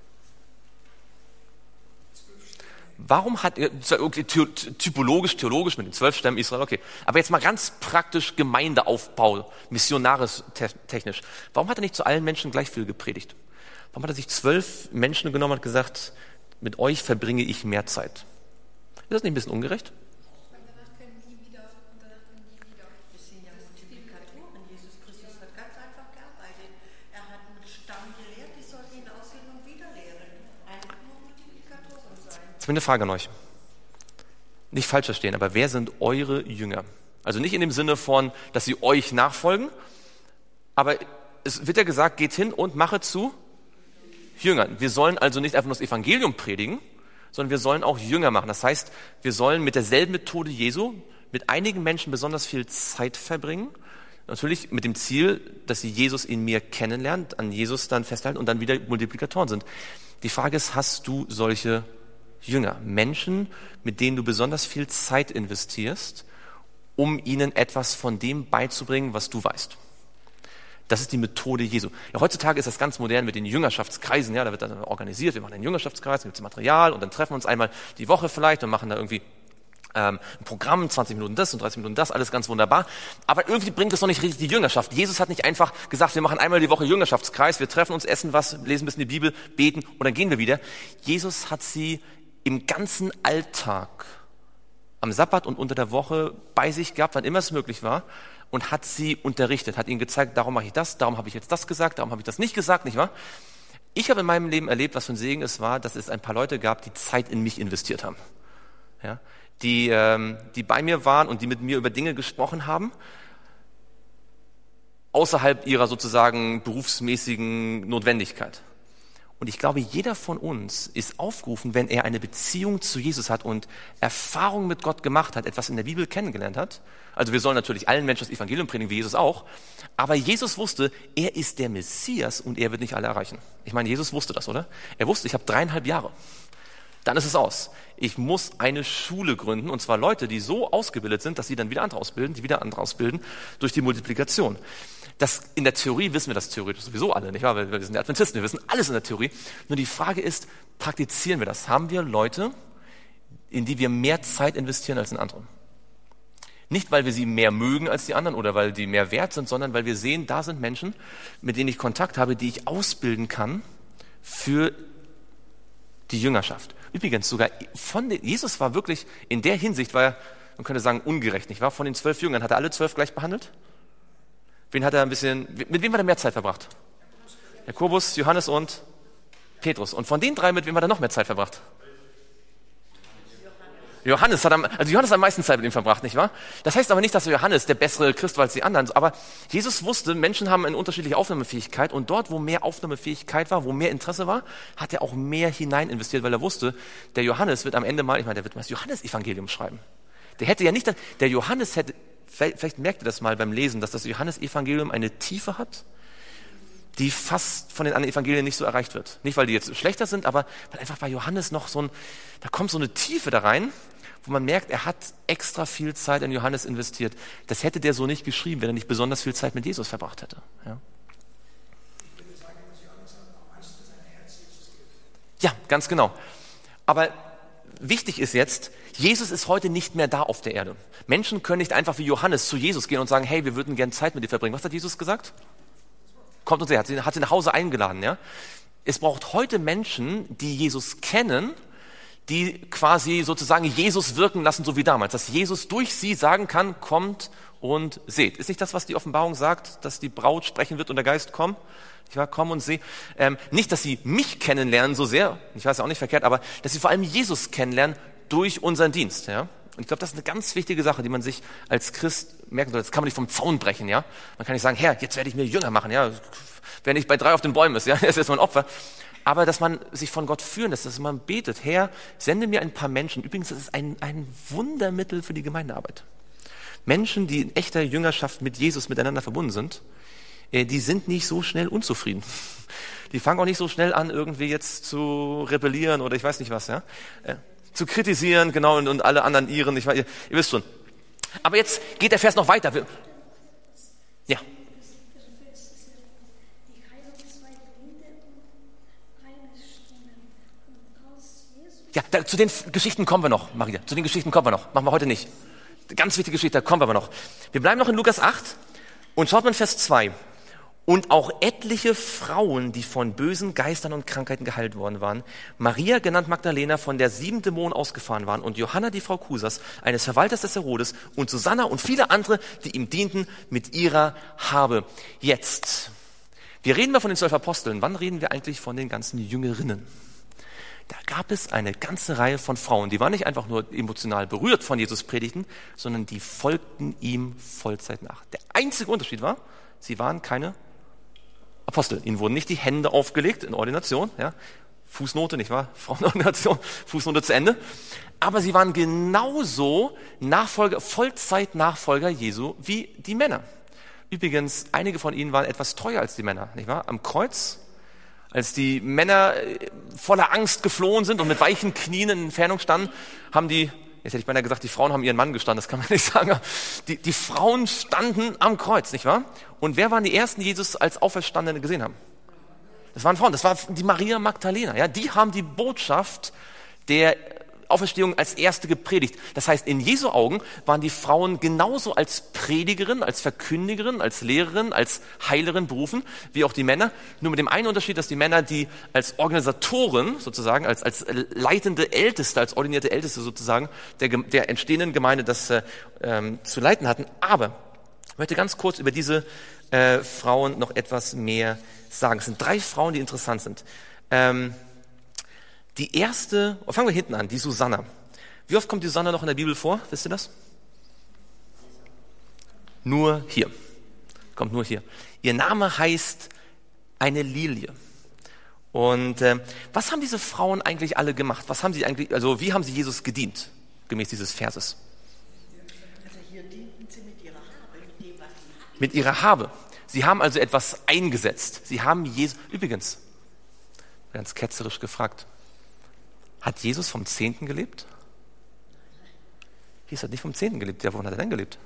Speaker 1: Warum hat er, okay, typologisch, theologisch mit den zwölf Stämmen Israel, okay. Aber jetzt mal ganz praktisch Gemeindeaufbau, missionarisch technisch. Warum hat er nicht zu allen Menschen gleich viel gepredigt? Warum hat er sich zwölf Menschen genommen und gesagt, mit euch verbringe ich mehr Zeit? Ist das nicht ein bisschen ungerecht?
Speaker 3: Weil danach können die wieder, und danach können die wieder. Das sind ja Multiplikatoren. Jesus Christus hat ganz einfach gearbeitet. Er hat einen Stamm gelehrt, die sollten ihn aussehen und wieder lehren. Einfach nur Multiplikatoren sein.
Speaker 1: Jetzt eine Frage an euch. Nicht falsch verstehen, aber wer sind eure Jünger? Also nicht in dem Sinne von, dass sie euch nachfolgen, aber es wird ja gesagt, geht hin und mache zu Jüngern. Wir sollen also nicht einfach nur das Evangelium predigen, sondern wir sollen auch Jünger machen. Das heißt, wir sollen mit derselben Methode Jesu mit einigen Menschen besonders viel Zeit verbringen. Natürlich mit dem Ziel, dass sie Jesus in mir kennenlernen, an Jesus dann festhalten und dann wieder Multiplikatoren sind. Die Frage ist, hast du solche Jünger, Menschen, mit denen du besonders viel Zeit investierst, um ihnen etwas von dem beizubringen, was du weißt? Das ist die Methode Jesu. Ja, heutzutage ist das ganz modern mit den Jüngerschaftskreisen. Ja, da wird dann organisiert, wir machen einen Jüngerschaftskreis, dann gibt es Material und dann treffen wir uns einmal die Woche vielleicht und machen da irgendwie ähm, ein Programm, zwanzig Minuten das und dreißig Minuten das, alles ganz wunderbar. Aber irgendwie bringt das noch nicht richtig die Jüngerschaft. Jesus hat nicht einfach gesagt, wir machen einmal die Woche Jüngerschaftskreis, wir treffen uns, essen was, lesen ein bisschen die Bibel, beten und dann gehen wir wieder. Jesus hat sie im ganzen Alltag, am Sabbat und unter der Woche bei sich gehabt, wann immer es möglich war, und hat sie unterrichtet, hat ihnen gezeigt, darum mache ich das, darum habe ich jetzt das gesagt, darum habe ich das nicht gesagt, nicht wahr? Ich habe in meinem Leben erlebt, was für ein Segen es war, dass es ein paar Leute gab, die Zeit in mich investiert haben. Ja? Die, ähm, die bei mir waren und die mit mir über Dinge gesprochen haben, außerhalb ihrer sozusagen berufsmäßigen Notwendigkeit. Und ich glaube, jeder von uns ist aufgerufen, wenn er eine Beziehung zu Jesus hat und Erfahrung mit Gott gemacht hat, etwas in der Bibel kennengelernt hat. Also wir sollen natürlich allen Menschen das Evangelium predigen, wie Jesus auch. Aber Jesus wusste, er ist der Messias und er wird nicht alle erreichen. Ich meine, Jesus wusste das, oder? Er wusste, ich habe dreieinhalb Jahre. Dann ist es aus. Ich muss eine Schule gründen, und zwar Leute, die so ausgebildet sind, dass sie dann wieder andere ausbilden, die wieder andere ausbilden, durch die Multiplikation. Das, in der Theorie wissen wir das theoretisch sowieso alle, nicht wahr? Weil wir sind Adventisten, wir wissen alles in der Theorie. Nur die Frage ist, praktizieren wir das? Haben wir Leute, in die wir mehr Zeit investieren als in andere. Nicht, weil wir sie mehr mögen als die anderen oder weil die mehr wert sind, sondern weil wir sehen, da sind Menschen, mit denen ich Kontakt habe, die ich ausbilden kann für die Jüngerschaft. Übrigens, sogar von den, Jesus war wirklich, in der Hinsicht war er, man könnte sagen, ungerecht, nicht wahr? Von den zwölf Jüngern, hat er alle zwölf gleich behandelt? Wen hat er ein bisschen, mit wem hat er mehr Zeit verbracht? Jakobus, Johannes und Petrus. Und von den drei, mit wem hat er noch mehr Zeit verbracht? Johannes hat am, also Johannes hat am meisten Zeit mit ihm verbracht, nicht wahr? Das heißt aber nicht, dass Johannes der bessere Christ war als die anderen, aber Jesus wusste, Menschen haben eine unterschiedliche Aufnahmefähigkeit und dort, wo mehr Aufnahmefähigkeit war, wo mehr Interesse war, hat er auch mehr hinein investiert, weil er wusste, der Johannes wird am Ende mal, ich meine, der wird mal das Johannes-Evangelium schreiben. Der hätte ja nicht, der Johannes hätte, vielleicht, vielleicht merkt ihr das mal beim Lesen, dass das Johannes-Evangelium eine Tiefe hat, die fast von den anderen Evangelien nicht so erreicht wird. Nicht, weil die jetzt schlechter sind, aber weil einfach bei Johannes noch so ein, da kommt so eine Tiefe da rein, wo man merkt, er hat extra viel Zeit in Johannes investiert. Das hätte der so nicht geschrieben, wenn er nicht besonders viel Zeit mit Jesus verbracht hätte. Ja, ja, ganz genau. Aber wichtig ist jetzt, Jesus ist heute nicht mehr da auf der Erde. Menschen können nicht einfach wie Johannes zu Jesus gehen und sagen, hey, wir würden gerne Zeit mit dir verbringen. Was hat Jesus gesagt? Kommt uns her, hat sie, hat sie nach Hause eingeladen. Ja? Es braucht heute Menschen, die Jesus kennen, die quasi sozusagen Jesus wirken lassen, so wie damals. Dass Jesus durch sie sagen kann, kommt und seht. Ist nicht das, was die Offenbarung sagt, dass die Braut sprechen wird und der Geist kommt? Ich war, komm und seh. Ähm, nicht, dass sie mich kennenlernen so sehr, ich weiß ja auch nicht verkehrt, aber dass sie vor allem Jesus kennenlernen durch unseren Dienst. Ja? Und ich glaube, das ist eine ganz wichtige Sache, die man sich als Christ merken soll. Das kann man nicht vom Zaun brechen. Ja? Man kann nicht sagen, Herr, jetzt werde ich mir Jünger machen. Ja? Wer nicht bei drei auf den Bäumen ist, ja? Das ist jetzt mal ein Opfer. Aber dass man sich von Gott führen lässt, dass man betet, Herr, sende mir ein paar Menschen. Übrigens, das ist ein, ein Wundermittel für die Gemeindearbeit. Menschen, die in echter Jüngerschaft mit Jesus miteinander verbunden sind, die sind nicht so schnell unzufrieden. Die fangen auch nicht so schnell an, irgendwie jetzt zu rebellieren oder ich weiß nicht was, ja, äh, zu kritisieren, genau, und, und alle anderen ihren, ich weiß, ihr, ihr wisst schon. Aber jetzt geht der Vers noch weiter. Wir, ja. Ja, da, zu den Geschichten kommen wir noch, Maria. Zu den Geschichten kommen wir noch. Machen wir heute nicht. Ganz wichtige Geschichte, da kommen wir aber noch. Wir bleiben noch in Lukas acht und schaut mal in Vers zwei. Und auch etliche Frauen, die von bösen Geistern und Krankheiten geheilt worden waren, Maria, genannt Magdalena, von der sieben Dämonen ausgefahren waren, und Johanna, die Frau Kusas, eines Verwalters des Herodes, und Susanna und viele andere, die ihm dienten mit ihrer Habe. Jetzt, wir reden mal von den zwölf Aposteln. Wann reden wir eigentlich von den ganzen Jüngerinnen? Da gab es eine ganze Reihe von Frauen, die waren nicht einfach nur emotional berührt von Jesus Predigten, sondern die folgten ihm Vollzeit nach. Der einzige Unterschied war, sie waren keine Apostel. Ihnen wurden nicht die Hände aufgelegt in Ordination, ja, Fußnote, nicht wahr? Frauenordination, Fußnote zu Ende. Aber sie waren genauso Nachfolger, Vollzeit-Nachfolger Jesu wie die Männer. Übrigens, einige von ihnen waren etwas treuer als die Männer, nicht wahr? Am Kreuz, als die Männer voller Angst geflohen sind und mit weichen Knien in Entfernung standen, haben die, jetzt hätte ich beinahe gesagt, die Frauen haben ihren Mann gestanden, das kann man nicht sagen, die, die Frauen standen am Kreuz, nicht wahr? Und wer waren die ersten, die Jesus als Auferstandene gesehen haben? Das waren Frauen, das war die Maria Magdalena, ja, die haben die Botschaft der Auferstehung als erste gepredigt. Das heißt, in Jesu Augen waren die Frauen genauso als Predigerin, als Verkündigerin, als Lehrerin, als Heilerin berufen, wie auch die Männer. Nur mit dem einen Unterschied, dass die Männer die als Organisatoren sozusagen, als, als leitende Älteste, als ordinierte Älteste sozusagen der, der entstehenden Gemeinde das äh, ähm, zu leiten hatten. Aber ich möchte ganz kurz über diese äh, Frauen noch etwas mehr sagen. Es sind drei Frauen, die interessant sind. Ähm, Die erste, oh, fangen wir hinten an, die Susanna. Wie oft kommt die Susanna noch in der Bibel vor? Wisst ihr das? Nur hier. Kommt nur hier. Ihr Name heißt eine Lilie. Und äh, was haben diese Frauen eigentlich alle gemacht? Was haben sie eigentlich, also wie haben sie Jesus gedient, gemäß dieses Verses?
Speaker 3: Also hier dienten sie mit ihrer Habe, mit dem, was sie hatten.
Speaker 1: Mit ihrer Habe. Sie haben also etwas eingesetzt. Sie haben Jesus, übrigens, ganz ketzerisch gefragt, hat Jesus vom Zehnten gelebt? Jesus hat nicht vom Zehnten gelebt. Ja, wovon hat er denn gelebt?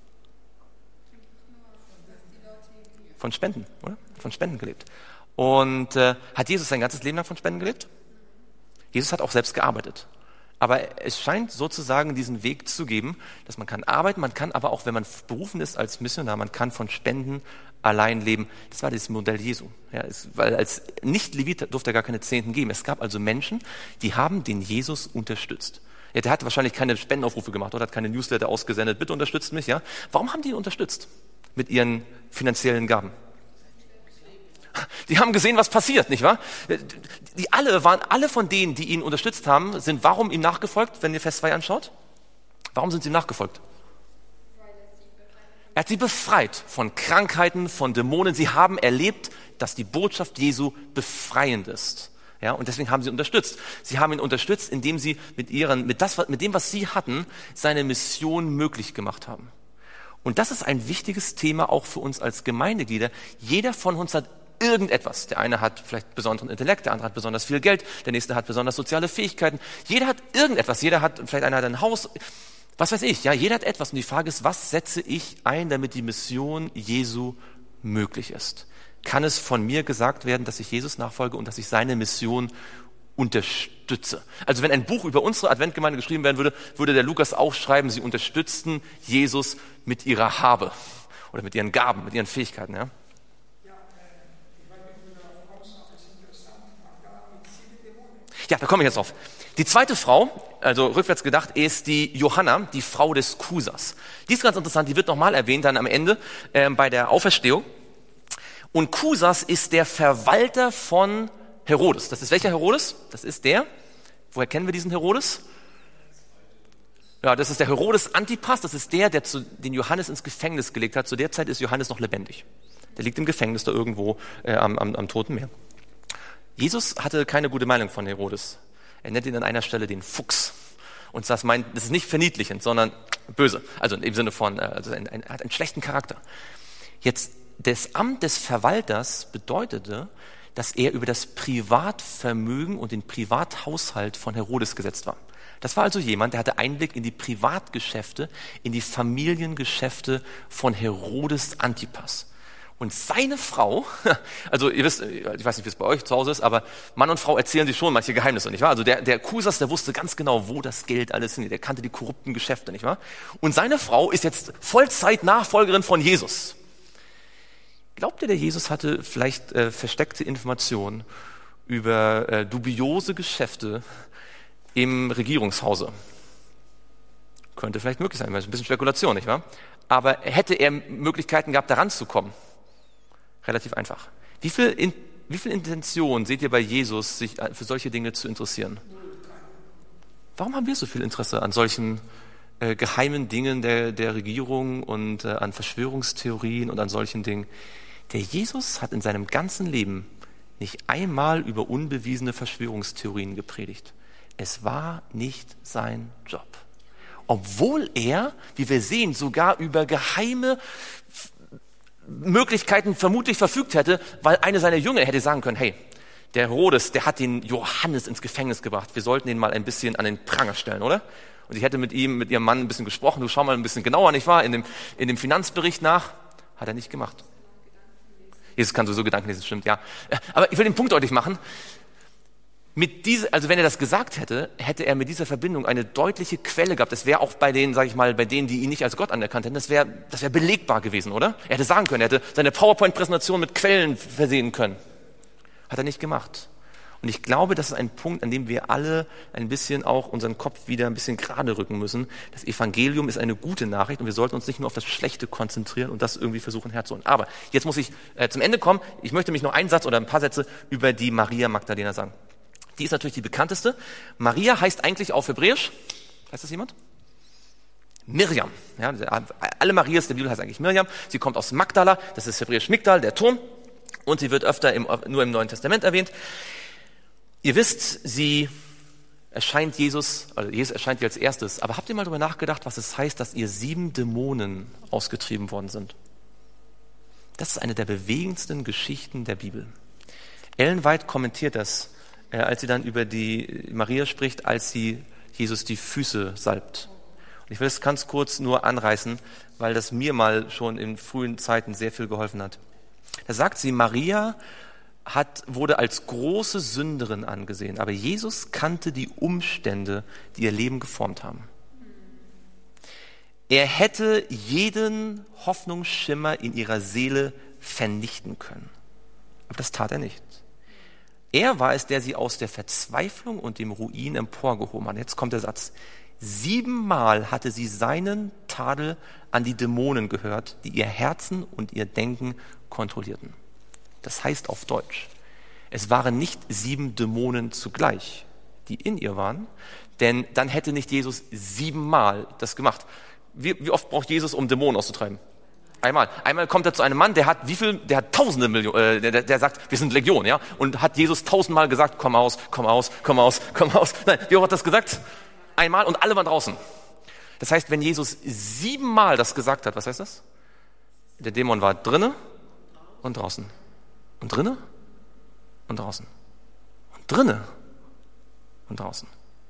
Speaker 1: Von Spenden, oder? Von Spenden gelebt. Und äh, hat Jesus sein ganzes Leben lang von Spenden gelebt? Jesus hat auch selbst gearbeitet. Aber es scheint sozusagen diesen Weg zu geben, dass man kann arbeiten, man kann aber auch, wenn man berufen ist als Missionar, man kann von Spenden allein leben. Das war das Modell Jesu. Ja, es, weil als Nicht-Levit durfte er gar keine Zehnten geben. Es gab also Menschen, die haben den Jesus unterstützt. Ja, der hat wahrscheinlich keine Spendenaufrufe gemacht oder hat keine Newsletter ausgesendet. Bitte unterstützt mich, ja. Warum haben die ihn unterstützt? Mit ihren finanziellen Gaben. Die haben gesehen, was passiert, nicht wahr? Die alle waren, alle von denen, die ihn unterstützt haben, sind warum ihm nachgefolgt, wenn ihr Vers zwei anschaut? Warum sind sie ihm nachgefolgt? Er hat sie befreit von Krankheiten, von Dämonen. Sie haben erlebt, dass die Botschaft Jesu befreiend ist. Ja, und deswegen haben sie ihn unterstützt. Sie haben ihn unterstützt, indem sie mit ihren, mit das, mit dem, was sie hatten, seine Mission möglich gemacht haben. Und das ist ein wichtiges Thema auch für uns als Gemeindeglieder. Jeder von uns hat irgendetwas. Der eine hat vielleicht besonderen Intellekt, der andere hat besonders viel Geld, der nächste hat besonders soziale Fähigkeiten. Jeder hat irgendetwas. Jeder hat, vielleicht einer hat ein Haus. Was weiß ich, ja, jeder hat etwas. Und die Frage ist, was setze ich ein, damit die Mission Jesu möglich ist? Kann es von mir gesagt werden, dass ich Jesus nachfolge und dass ich seine Mission unterstütze? Also wenn ein Buch über unsere Adventgemeinde geschrieben werden würde, würde der Lukas auch schreiben, sie unterstützten Jesus mit ihrer Habe oder mit ihren Gaben, mit ihren Fähigkeiten. Ja, ja, da komme ich jetzt drauf. Die zweite Frau, also rückwärts gedacht, ist die Johanna, die Frau des Kusas. Die ist ganz interessant, die wird nochmal erwähnt dann am Ende äh, bei der Auferstehung. Und Kusas ist der Verwalter von Herodes. Das ist welcher Herodes? Das ist der, woher kennen wir diesen Herodes? Ja, das ist der Herodes Antipas, das ist der, der zu, den Johannes ins Gefängnis gelegt hat. Zu der Zeit ist Johannes noch lebendig. Der liegt im Gefängnis da irgendwo äh, am, am, am Toten Meer. Jesus hatte keine gute Meinung von Herodes. Er nennt ihn an einer Stelle den Fuchs. Und das meint, das ist nicht verniedlichend, sondern böse. Also im Sinne von, also er ein, hat einen schlechten Charakter. Jetzt, das Amt des Verwalters bedeutete, dass er über das Privatvermögen und den Privathaushalt von Herodes gesetzt war. Das war also jemand, der hatte Einblick in die Privatgeschäfte, in die Familiengeschäfte von Herodes Antipas. Und seine Frau, also ihr wisst, ich weiß nicht, wie es bei euch zu Hause ist, aber Mann und Frau erzählen sich schon manche Geheimnisse, nicht wahr? Also der, der Kusas, der wusste ganz genau, wo das Geld alles hingeht. Der kannte die korrupten Geschäfte, nicht wahr? Und seine Frau ist jetzt Vollzeit-Nachfolgerin von Jesus. Glaubt ihr, der Jesus hatte vielleicht äh, versteckte Informationen über äh, dubiose Geschäfte im Regierungshause? Könnte vielleicht möglich sein, weil es ein bisschen Spekulation, nicht wahr? Aber hätte er Möglichkeiten gehabt, da ranzukommen? Relativ einfach. Wie viel, in, wie viel Intention seht ihr bei Jesus, sich für solche Dinge zu interessieren? Warum haben wir so viel Interesse an solchen äh, geheimen Dingen der, der Regierung und äh, an Verschwörungstheorien und an solchen Dingen? Der Jesus hat in seinem ganzen Leben nicht einmal über unbewiesene Verschwörungstheorien gepredigt. Es war nicht sein Job. Obwohl er, wie wir sehen, sogar über geheime Möglichkeiten vermutlich verfügt hätte, weil eine seiner Jünger hätte sagen können, hey, der Herodes, der hat den Johannes ins Gefängnis gebracht. Wir sollten ihn mal ein bisschen an den Pranger stellen, oder? Und ich hätte mit ihm, mit ihrem Mann ein bisschen gesprochen. Du schau mal ein bisschen genauer, nicht wahr? In dem, in dem Finanzbericht nach. Hat er nicht gemacht. Jesus kann sowieso Gedanken lesen, stimmt, ja. Aber ich will den Punkt deutlich machen. Mit diese, also wenn er das gesagt hätte, hätte er mit dieser Verbindung eine deutliche Quelle gehabt. Das wäre auch bei denen, sage ich mal, bei denen, die ihn nicht als Gott anerkannt hätten, das wäre, das wäre belegbar gewesen, oder? Er hätte sagen können, er hätte seine PowerPoint-Präsentation mit Quellen versehen können. Hat er nicht gemacht. Und ich glaube, das ist ein Punkt, an dem wir alle ein bisschen auch unseren Kopf wieder ein bisschen gerade rücken müssen. Das Evangelium ist eine gute Nachricht und wir sollten uns nicht nur auf das Schlechte konzentrieren und das irgendwie versuchen herzuholen. Aber jetzt muss ich äh, zum Ende kommen. Ich möchte mich noch einen Satz oder ein paar Sätze über die Maria Magdalena sagen. Die ist natürlich die bekannteste. Maria heißt eigentlich auf Hebräisch, weiß das jemand? Miriam. Ja, alle Marias der Bibel heißt eigentlich Miriam. Sie kommt aus Magdala, das ist hebräisch Migdal, der Turm. Und sie wird öfter im, nur im Neuen Testament erwähnt. Ihr wisst, sie erscheint Jesus, also Jesus erscheint ihr als erstes. Aber habt ihr mal darüber nachgedacht, was es heißt, dass ihr sieben Dämonen ausgetrieben worden sind? Das ist eine der bewegendsten Geschichten der Bibel. Ellen White kommentiert das, als sie dann über die Maria spricht, als sie Jesus die Füße salbt. Und ich will es ganz kurz nur anreißen, weil das mir mal schon in frühen Zeiten sehr viel geholfen hat. Da sagt sie, Maria hat, wurde als große Sünderin angesehen, aber Jesus kannte die Umstände, die ihr Leben geformt haben. Er hätte jeden Hoffnungsschimmer in ihrer Seele vernichten können. Aber das tat er nicht. Er war es, der sie aus der Verzweiflung und dem Ruin emporgehoben hat. Jetzt kommt der Satz. Siebenmal hatte sie seinen Tadel an die Dämonen gehört, die ihr Herzen und ihr Denken kontrollierten. Das heißt auf Deutsch, es waren nicht sieben Dämonen zugleich, die in ihr waren, denn dann hätte nicht Jesus siebenmal das gemacht. Wie, wie oft braucht Jesus, um Dämonen auszutreiben? Einmal. Einmal kommt er zu einem Mann, der hat wie viel? Der hat tausende Millionen, äh, der, der sagt, wir sind Legion, ja? Und hat Jesus tausendmal gesagt, komm aus, komm aus, komm aus, komm aus. Nein, wie oft hat das gesagt? Einmal und alle waren draußen. Das heißt, wenn Jesus siebenmal das gesagt hat, was heißt das? Der Dämon war drinne und draußen. Und drinne und draußen. Und drinne und draußen.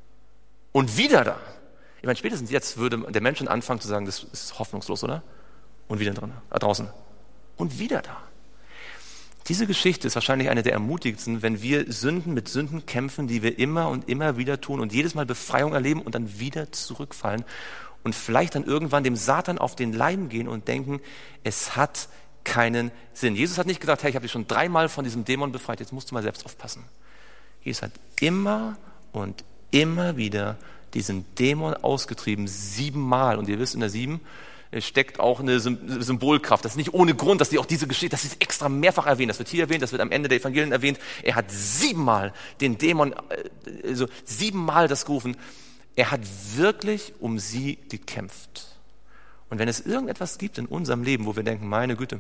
Speaker 1: Und wieder da. Ich meine, spätestens jetzt würde der Mensch anfangen zu sagen, das ist hoffnungslos, oder? Und wieder drin, äh, draußen. Und wieder da. Diese Geschichte ist wahrscheinlich eine der ermutigendsten, wenn wir Sünden mit Sünden kämpfen, die wir immer und immer wieder tun und jedes Mal Befreiung erleben und dann wieder zurückfallen und vielleicht dann irgendwann dem Satan auf den Leim gehen und denken, es hat keinen Sinn. Jesus hat nicht gesagt, hey, ich habe dich schon dreimal von diesem Dämon befreit, jetzt musst du mal selbst aufpassen. Jesus hat immer und immer wieder diesen Dämon ausgetrieben, siebenmal. Und ihr wisst, in der sieben steckt auch eine Symbolkraft. Das ist nicht ohne Grund, dass die auch diese Geschichte, das ist extra mehrfach erwähnt. Das wird hier erwähnt, das wird am Ende der Evangelien erwähnt. Er hat siebenmal den Dämon, also siebenmal das gerufen. Er hat wirklich um sie gekämpft. Und wenn es irgendetwas gibt in unserem Leben, wo wir denken, meine Güte,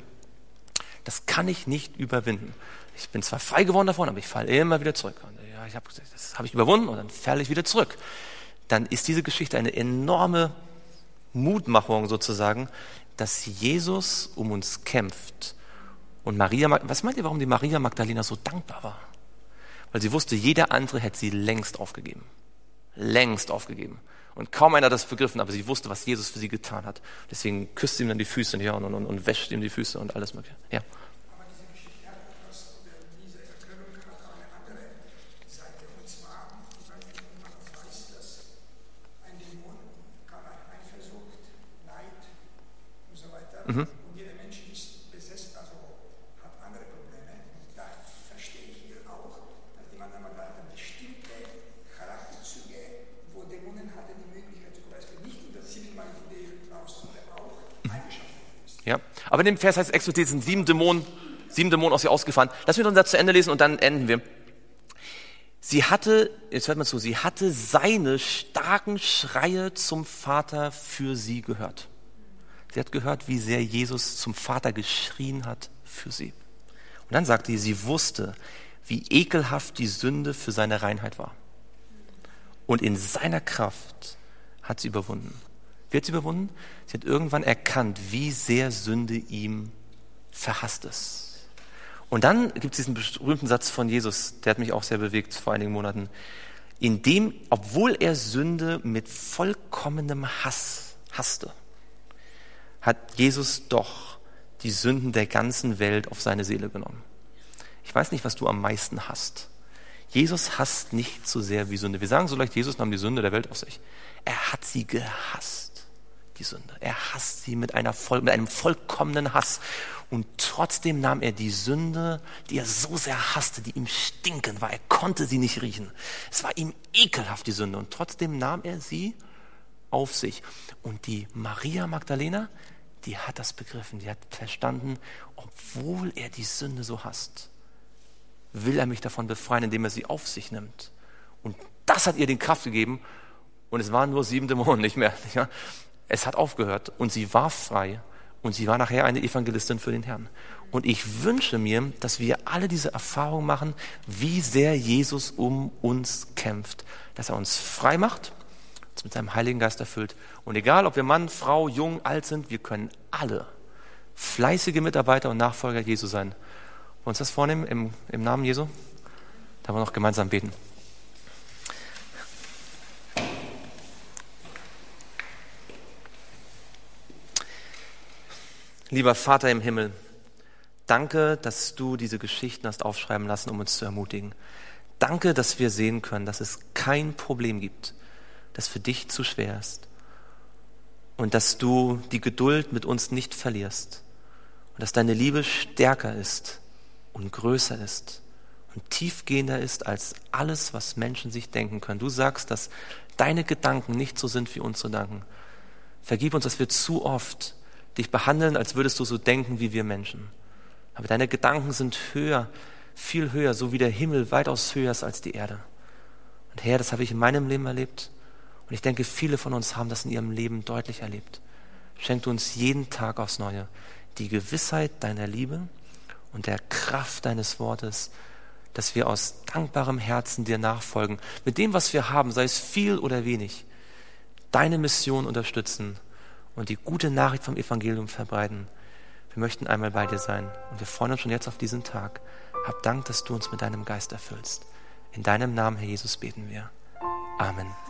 Speaker 1: das kann ich nicht überwinden. Ich bin zwar frei geworden davon, aber ich falle immer wieder zurück. Und ja, ich hab, das habe ich überwunden und dann falle ich wieder zurück. Dann ist diese Geschichte eine enorme Mutmachung sozusagen, dass Jesus um uns kämpft. Und Maria, was meint ihr, warum die Maria Magdalena so dankbar war? Weil sie wusste, jeder andere hätte sie längst aufgegeben. Längst aufgegeben. Und kaum einer hat das begriffen, aber sie wusste, was Jesus für sie getan hat. Deswegen küsst sie ihm dann die Füße ja, und, und, und wäscht ihm die Füße und alles mögliche. Ja.
Speaker 2: Aber diese Geschichte hat etwas, oder diese Erklärung hat auch eine andere Seite. Und zwar, ich weiß nicht, ob man das weiß, dass ein Dämon kann auch Eifersucht, Neid und so weiter.
Speaker 1: Mhm.
Speaker 2: Und jeder Mensch ist besessen, also hat andere Probleme. Und da verstehe ich hier auch, dass die Mann einmal da bestimmte Charakterzüge, wo Dämonen hatten die Möglichkeit, zum Beispiel nicht nur das siebenmal in die raus, sondern auch eingeschaltet ist.
Speaker 1: Ja, aber in dem Vers heißt es explizit, sind sieben Dämonen, sieben Dämonen aus ihr ausgefahren. Lass mich noch das zu Ende lesen und dann enden wir. Sie hatte, jetzt hört mal zu, sie hatte seine starken Schreie zum Vater für sie gehört. Sie hat gehört, wie sehr Jesus zum Vater geschrien hat für sie. Und dann sagte sie, sie wusste, wie ekelhaft die Sünde für seine Reinheit war. Und in seiner Kraft hat sie überwunden. Wie hat sie überwunden? Sie hat irgendwann erkannt, wie sehr Sünde ihm verhasst ist. Und dann gibt es diesen berühmten Satz von Jesus, der hat mich auch sehr bewegt vor einigen Monaten, in dem, obwohl er Sünde mit vollkommenem Hass hasste, hat Jesus doch die Sünden der ganzen Welt auf seine Seele genommen. Ich weiß nicht, was du am meisten hasst. Jesus hasst nicht so sehr wie Sünde. Wir sagen so leicht, Jesus nahm die Sünde der Welt auf sich. Er hat sie gehasst, die Sünde. Er hasst sie mit, einer voll, mit einem vollkommenen Hass. Und trotzdem nahm er die Sünde, die er so sehr hasste, die ihm stinkend war. Er konnte sie nicht riechen. Es war ihm ekelhaft, die Sünde. Und trotzdem nahm er sie auf sich. Und die Maria Magdalena, die hat das begriffen. Die hat verstanden, obwohl er die Sünde so hasst, will er mich davon befreien, indem er sie auf sich nimmt. Und das hat ihr die Kraft gegeben. Und es waren nur sieben Dämonen, nicht mehr. Ja? Es hat aufgehört und sie war frei. Und sie war nachher eine Evangelistin für den Herrn. Und ich wünsche mir, dass wir alle diese Erfahrung machen, wie sehr Jesus um uns kämpft. Dass er uns frei macht, uns mit seinem Heiligen Geist erfüllt. Und egal, ob wir Mann, Frau, jung, alt sind, wir können alle fleißige Mitarbeiter und Nachfolger Jesu sein. Wollen wir uns das vornehmen im, im Namen Jesu? Da wollen wir noch gemeinsam beten. Lieber Vater im Himmel, Danke, dass du diese Geschichten hast aufschreiben lassen, um uns zu ermutigen. Danke, dass wir sehen können, dass es kein Problem gibt, das für dich zu schwer ist. Und dass du die Geduld mit uns nicht verlierst. Und dass deine Liebe stärker ist und größer ist und tiefgehender ist als alles, was Menschen sich denken können. Du sagst, dass deine Gedanken nicht so sind wie unsere Gedanken. Vergib uns, dass wir zu oft dich behandeln, als würdest du so denken wie wir Menschen. Aber deine Gedanken sind höher, viel höher, so wie der Himmel weitaus höher ist als die Erde. Und Herr, das habe ich in meinem Leben erlebt. Und ich denke, viele von uns haben das in ihrem Leben deutlich erlebt. Schenk du uns jeden Tag aufs Neue die Gewissheit deiner Liebe und der Kraft deines Wortes, dass wir aus dankbarem Herzen dir nachfolgen, mit dem, was wir haben, sei es viel oder wenig, deine Mission unterstützen und die gute Nachricht vom Evangelium verbreiten. Wir möchten einmal bei dir sein und wir freuen uns schon jetzt auf diesen Tag. Hab Dank, dass du uns mit deinem Geist erfüllst. In deinem Namen, Herr Jesus, beten wir. Amen.